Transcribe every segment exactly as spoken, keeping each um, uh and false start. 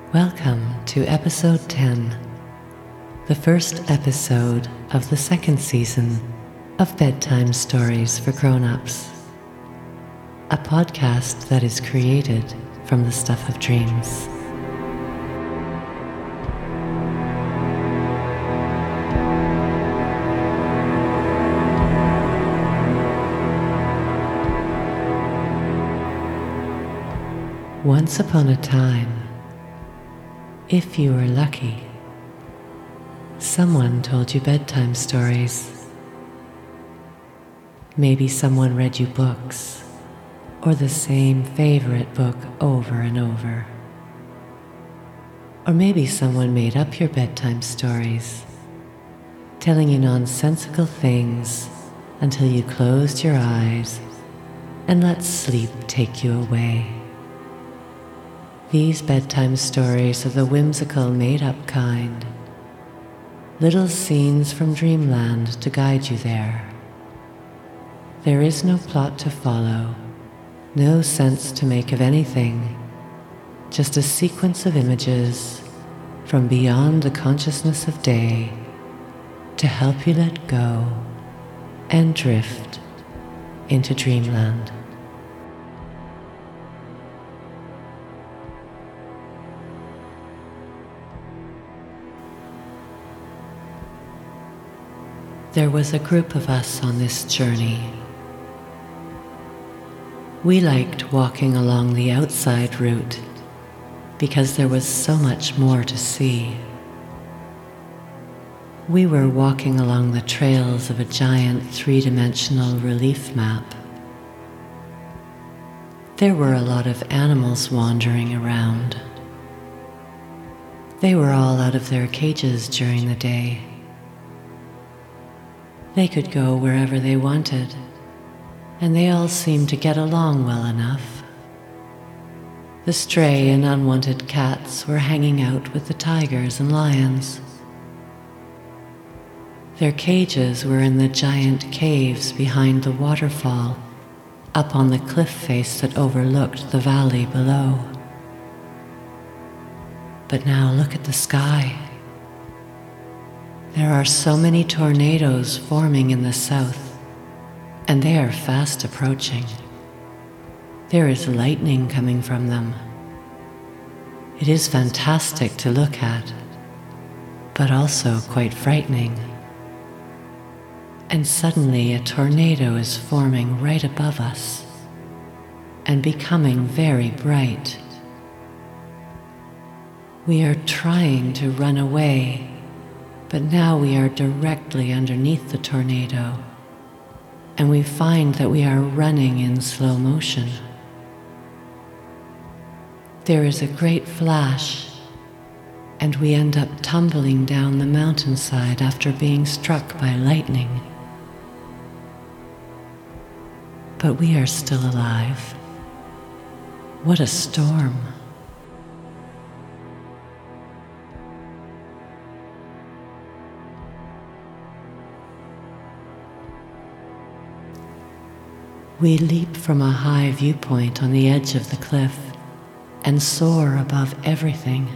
Welcome to episode ten, the first episode of the second season of Bedtime Stories for Grown-Ups, a podcast that is created from the stuff of dreams. Once upon a time, if you were lucky, someone told you bedtime stories. Maybe someone read you books, or the same favorite book over and over. Or maybe someone made up your bedtime stories, telling you nonsensical things until you closed your eyes and let sleep take you away. These bedtime stories are the whimsical, made-up kind. Little scenes from dreamland to guide you there. There is no plot to follow, no sense to make of anything, just a sequence of images from beyond the consciousness of day to help you let go and drift into dreamland. There was a group of us on this journey. We liked walking along the outside route because there was so much more to see. We were walking along the trails of a giant three-dimensional relief map. There were a lot of animals wandering around. They were all out of their cages during the day. They could go wherever they wanted, and they all seemed to get along well enough. The stray and unwanted cats were hanging out with the tigers and lions. Their cages were in the giant caves behind the waterfall, up on the cliff face that overlooked the valley below. But now look at the sky. There are so many tornadoes forming in the south, and they are fast approaching. There is lightning coming from them. It is fantastic to look at, but also quite frightening. And suddenly a tornado is forming right above us and becoming very bright. We are trying to run away, but now we are directly underneath the tornado, and we find that we are running in slow motion. There is a great flash, and we end up tumbling down the mountainside after being struck by lightning. But we are still alive. What a storm! We leap from a high viewpoint on the edge of the cliff and soar above everything.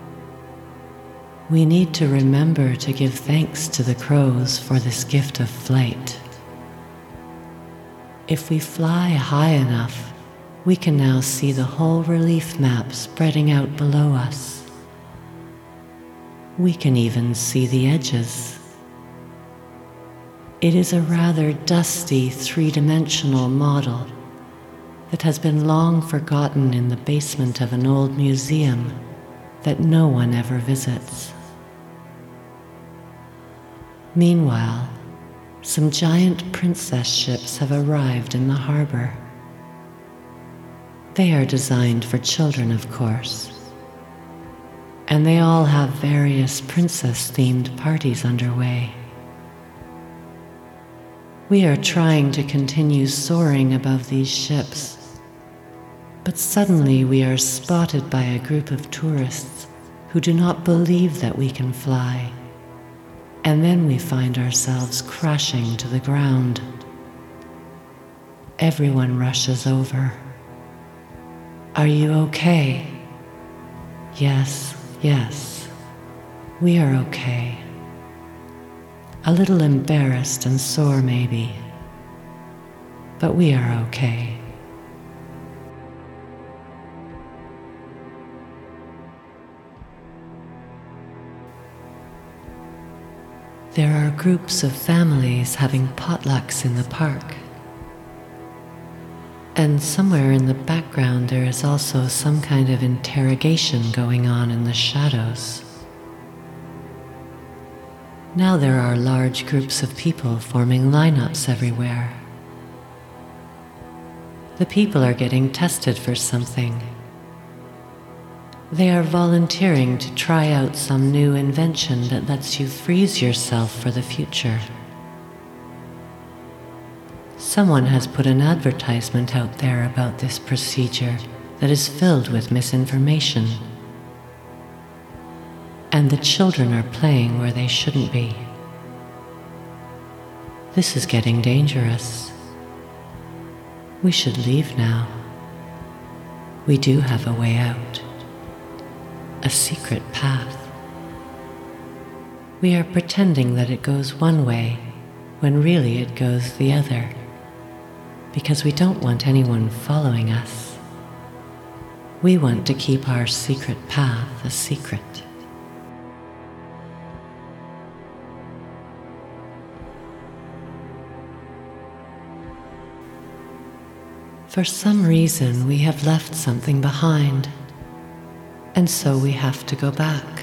We need to remember to give thanks to the crows for this gift of flight. If we fly high enough, we can now see the whole relief map spreading out below us. We can even see the edges. It is a rather dusty three-dimensional model that has been long forgotten in the basement of an old museum that no one ever visits. Meanwhile, some giant princess ships have arrived in the harbor. They are designed for children, of course, and they all have various princess-themed parties underway. We are trying to continue soaring above these ships, but suddenly we are spotted by a group of tourists who do not believe that we can fly, and then we find ourselves crashing to the ground. Everyone rushes over. Are you okay? Yes, yes, we are okay. A little embarrassed and sore maybe, but we are okay. There are groups of families having potlucks in the park. And somewhere in the background there is also some kind of interrogation going on in the shadows. Now there are large groups of people forming lineups everywhere. The people are getting tested for something. They are volunteering to try out some new invention that lets you freeze yourself for the future. Someone has put an advertisement out there about this procedure that is filled with misinformation. And the children are playing where they shouldn't be. This is getting dangerous. We should leave now. We do have a way out. A secret path. We are pretending that it goes one way when really it goes the other, because we don't want anyone following us. We want to keep our secret path a secret. For some reason, we have left something behind, and so we have to go back.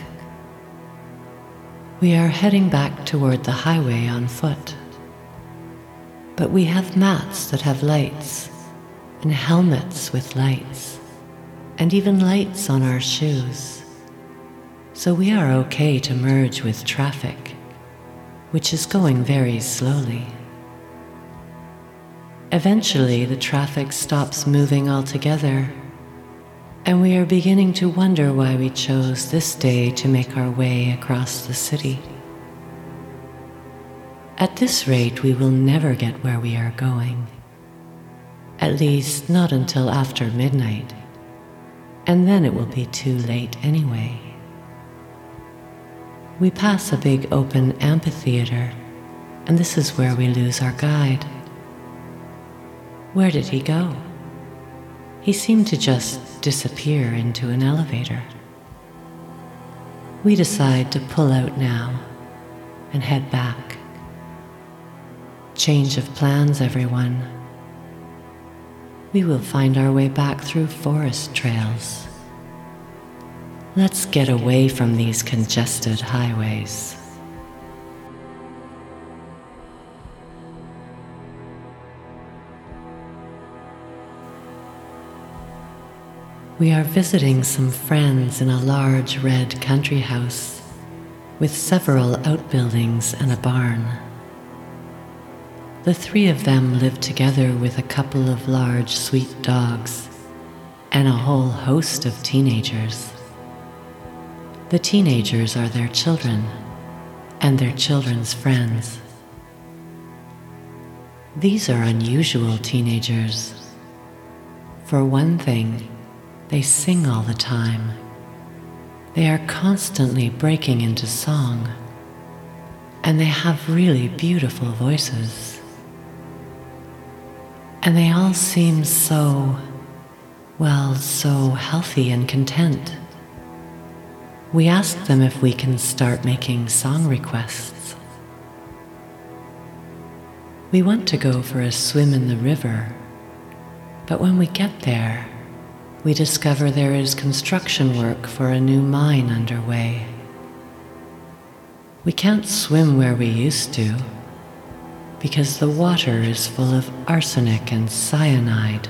We are heading back toward the highway on foot. But we have mats that have lights, and helmets with lights, and even lights on our shoes. So we are okay to merge with traffic, which is going very slowly. Eventually, the traffic stops moving altogether, and we are beginning to wonder why we chose this day to make our way across the city. At this rate, we will never get where we are going. At least, not until after midnight, and then it will be too late anyway. We pass a big open amphitheater, and this is where we lose our guide. Where did he go? He seemed to just disappear into an elevator. We decide to pull out now and head back. Change of plans, everyone. We will find our way back through forest trails. Let's get away from these congested highways. We are visiting some friends in a large red country house with several outbuildings and a barn. The three of them live together with a couple of large sweet dogs and a whole host of teenagers. The teenagers are their children and their children's friends. These are unusual teenagers. For one thing, they sing all the time. They are constantly breaking into song, and they have really beautiful voices. And they all seem so, well, so healthy and content. We asked them if we can start making song requests. We want to go for a swim in the river, but when we get there, we discover there is construction work for a new mine underway. We can't swim where we used to, because the water is full of arsenic and cyanide.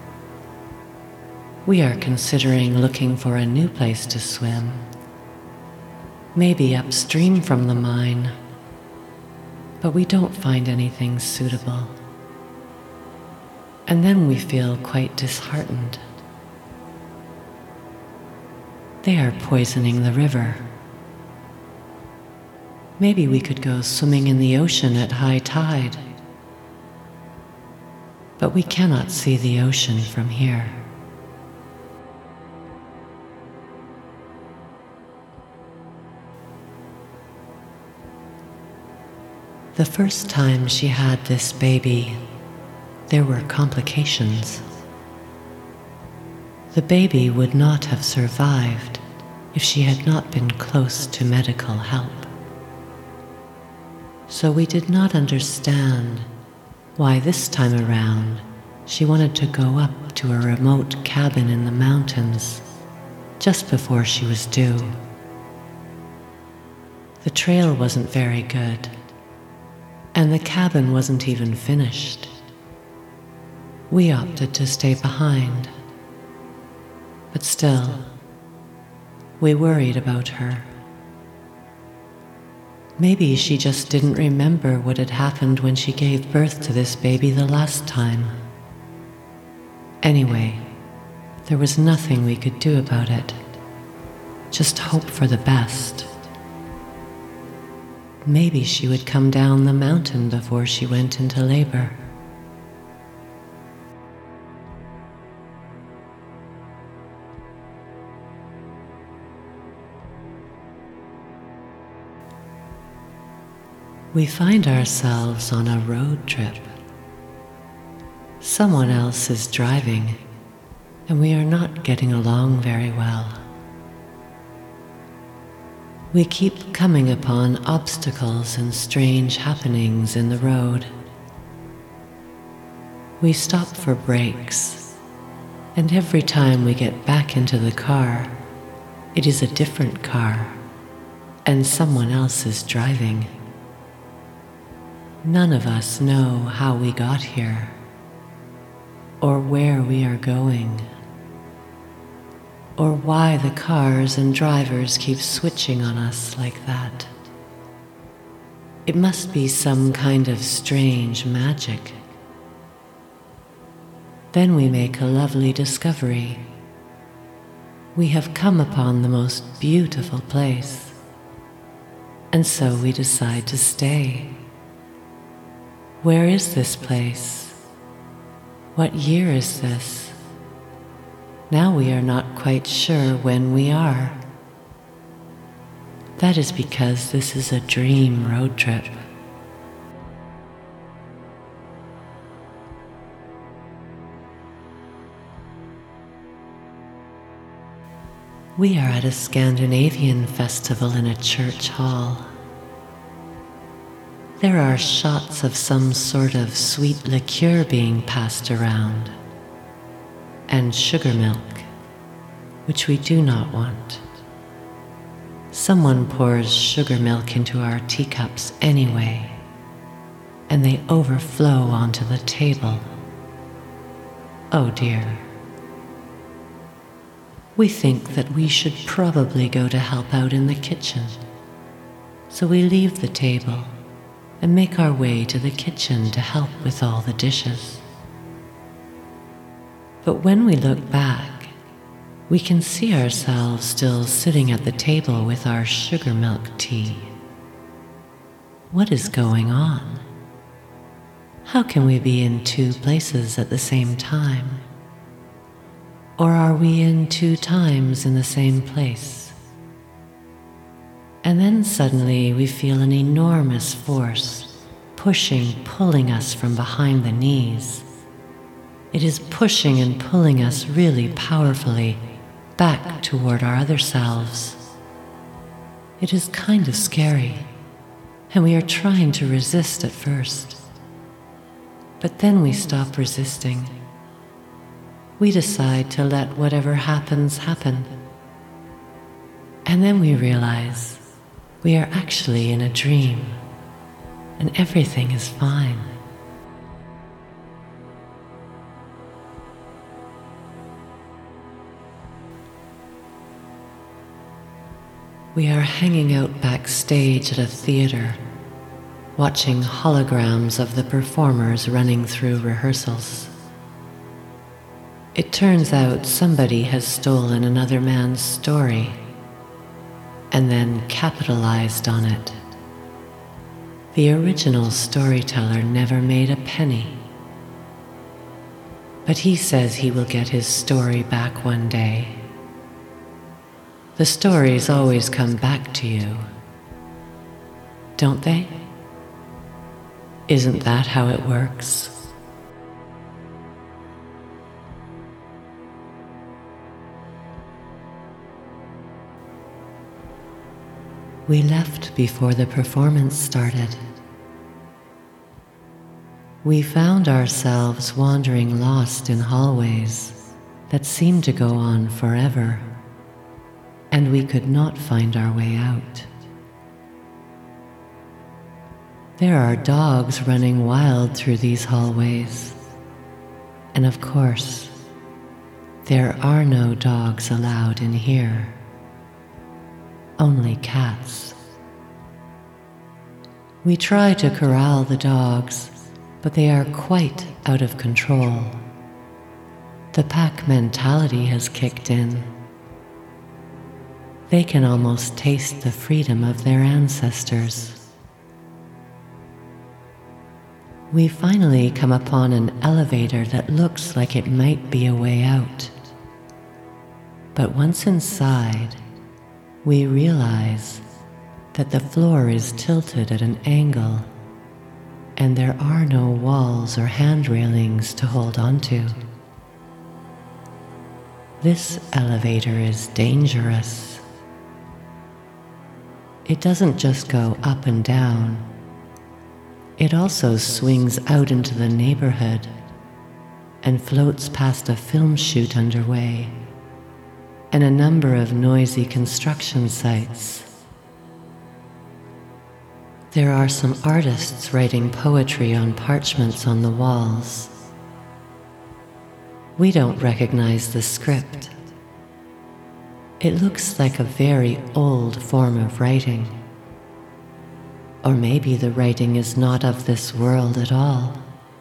We are considering looking for a new place to swim, maybe upstream from the mine, but we don't find anything suitable. And then we feel quite disheartened. They are poisoning the river. Maybe we could go swimming in the ocean at high tide. But we cannot see the ocean from here. The first time she had this baby, there were complications. The baby would not have survived if she had not been close to medical help. So we did not understand why this time around she wanted to go up to a remote cabin in the mountains just before she was due. The trail wasn't very good, and the cabin wasn't even finished. We opted to stay behind, but still, we worried about her. Maybe she just didn't remember what had happened when she gave birth to this baby the last time. Anyway, there was nothing we could do about it. Just hope for the best. Maybe she would come down the mountain before she went into labor. We find ourselves on a road trip. Someone else is driving, and we are not getting along very well. We keep coming upon obstacles and strange happenings in the road. We stop for breaks, and every time we get back into the car, it is a different car, and someone else is driving. None of us know how we got here, or where we are going, or why the cars and drivers keep switching on us like that. It must be some kind of strange magic. Then we make a lovely discovery. We have come upon the most beautiful place, and so we decide to stay. Where is this place? What year is this? Now we are not quite sure when we are. That is because this is a dream road trip. We are at a Scandinavian festival in a church hall. There are shots of some sort of sweet liqueur being passed around, and sugar milk, which we do not want. Someone pours sugar milk into our teacups anyway, and they overflow onto the table. Oh dear. We think that we should probably go to help out in the kitchen, so we leave the table and make our way to the kitchen to help with all the dishes. But when we look back, we can see ourselves still sitting at the table with our sugar milk tea. What is going on? How can we be in two places at the same time? Or are we in two times in the same place? And then suddenly we feel an enormous force pushing, pulling us from behind the knees. It is pushing and pulling us really powerfully back toward our other selves. It is kind of scary, and we are trying to resist at first. But then we stop resisting. We decide to let whatever happens happen. And then we realize we are actually in a dream, and everything is fine. We are hanging out backstage at a theater, watching holograms of the performers running through rehearsals. It turns out somebody has stolen another man's story and then capitalized on it. The original storyteller never made a penny, but he says he will get his story back one day. The stories always come back to you, don't they? Isn't that how it works? We left before the performance started. We found ourselves wandering lost in hallways that seemed to go on forever, and we could not find our way out. There are dogs running wild through these hallways, and of course, there are no dogs allowed in here. Only cats. We try to corral the dogs, but they are quite out of control. The pack mentality has kicked in. They can almost taste the freedom of their ancestors. We finally come upon an elevator that looks like it might be a way out. But once inside, we realize that the floor is tilted at an angle and there are no walls or hand railings to hold onto. This elevator is dangerous. It doesn't just go up and down. It also swings out into the neighborhood and floats past a film shoot underway and a number of noisy construction sites. There are some artists writing poetry on parchments on the walls. We don't recognize the script. It looks like a very old form of writing. Or maybe the writing is not of this world at all.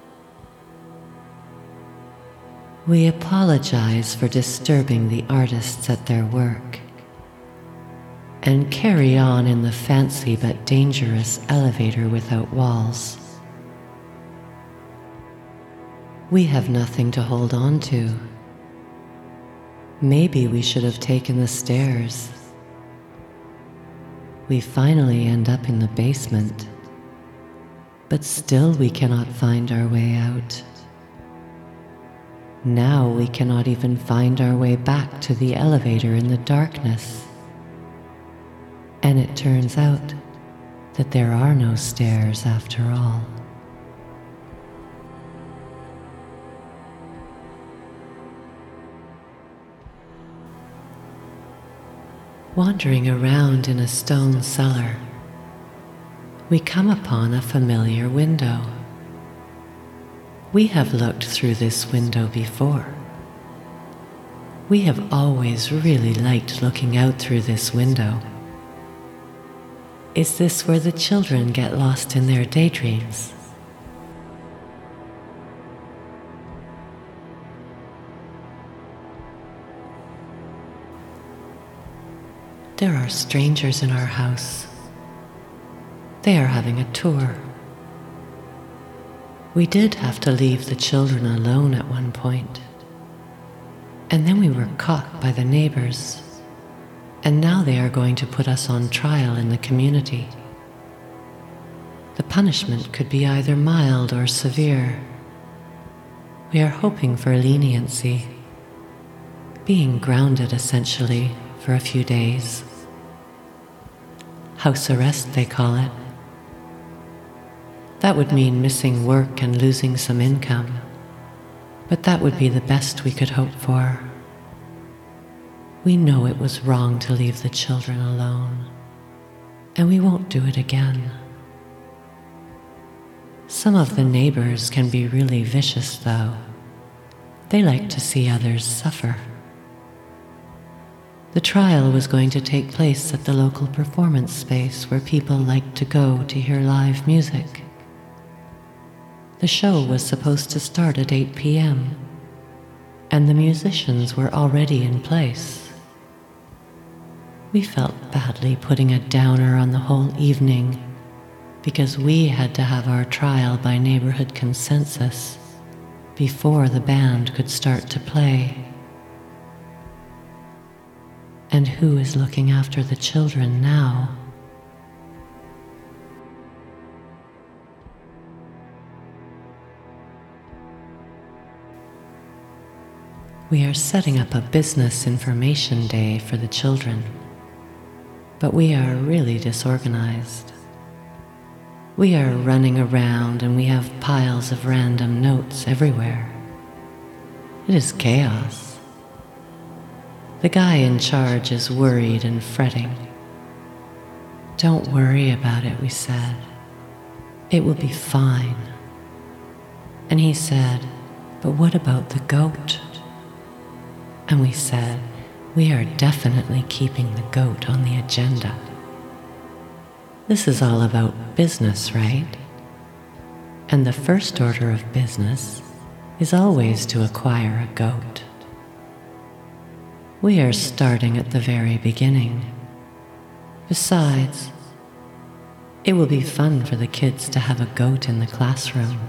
We apologize for disturbing the artists at their work and carry on in the fancy but dangerous elevator without walls. We have nothing to hold on to. Maybe we should have taken the stairs. We finally end up in the basement, but still we cannot find our way out. Now we cannot even find our way back to the elevator in the darkness. And it turns out that there are no stairs after all. Wandering around in a stone cellar, we come upon a familiar window. We have looked through this window before. We have always really liked looking out through this window. Is this where the children get lost in their daydreams? There are strangers in our house. They are having a tour. We did have to leave the children alone at one point, and then we were caught by the neighbors, and now they are going to put us on trial in the community. The punishment could be either mild or severe. We are hoping for leniency, being grounded essentially for a few days. House arrest, they call it. That would mean missing work and losing some income, but that would be the best we could hope for. We know it was wrong to leave the children alone, and we won't do it again. Some of the neighbors can be really vicious, though. They like to see others suffer. The trial was going to take place at the local performance space where people like to go to hear live music. The show was supposed to start at eight p.m., and the musicians were already in place. We felt badly putting a downer on the whole evening because we had to have our trial by neighborhood consensus before the band could start to play. And who is looking after the children now? We are setting up a business information day for the children, but we are really disorganized. We are running around and we have piles of random notes everywhere. It is chaos. The guy in charge is worried and fretting. Don't worry about it, we said. It will be fine. And he said, but what about the goat? And we said, we are definitely keeping the goat on the agenda. This is all about business, right? And the first order of business is always to acquire a goat. We are starting at the very beginning. Besides, it will be fun for the kids to have a goat in the classroom.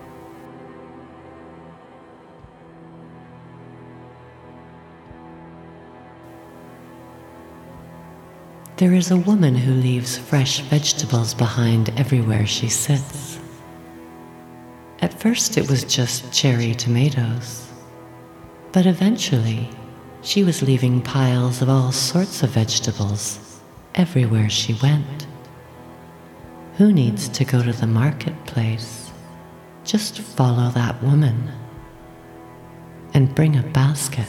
There is a woman who leaves fresh vegetables behind everywhere she sits. At first it was just cherry tomatoes, but eventually she was leaving piles of all sorts of vegetables everywhere she went. Who needs to go to the marketplace? Just follow that woman and bring a basket.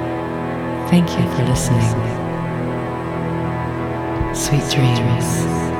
Thank you for listening. Sweet dreams.